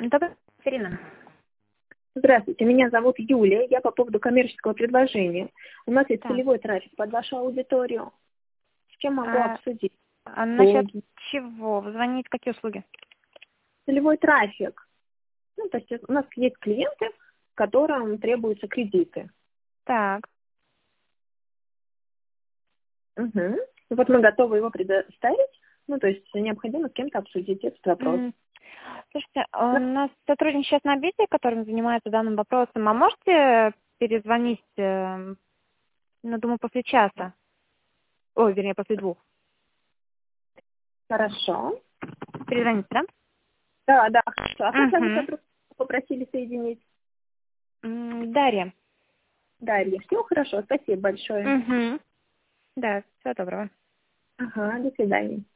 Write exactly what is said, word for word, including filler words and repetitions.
Добрый день, Ирина. Здравствуйте, меня зовут Юлия. Я по поводу коммерческого предложения. У нас есть Так. целевой трафик под вашу аудиторию. С чем могу А, обсудить? а насчет Услуги. чего? Вы звоните, какие услуги? Целевой трафик. Ну, то есть у нас есть клиенты, которым требуются кредиты. Так. Угу. Вот мы готовы его предоставить. Ну, то есть необходимо с кем-то обсудить этот вопрос. М, Слушайте, у нас сотрудник сейчас на обеде, которым занимается данным вопросом. А можете перезвонить, э, ну, думаю, после часа? Ой, вернее, после двух. Хорошо. Перезвоните, да? Да, да, хорошо. А как зовут Угу. сотрудника? Попросили соединить? Дарья. Дарья. Все хорошо. Спасибо большое. Угу. Да, всего доброго. Ага, до свидания.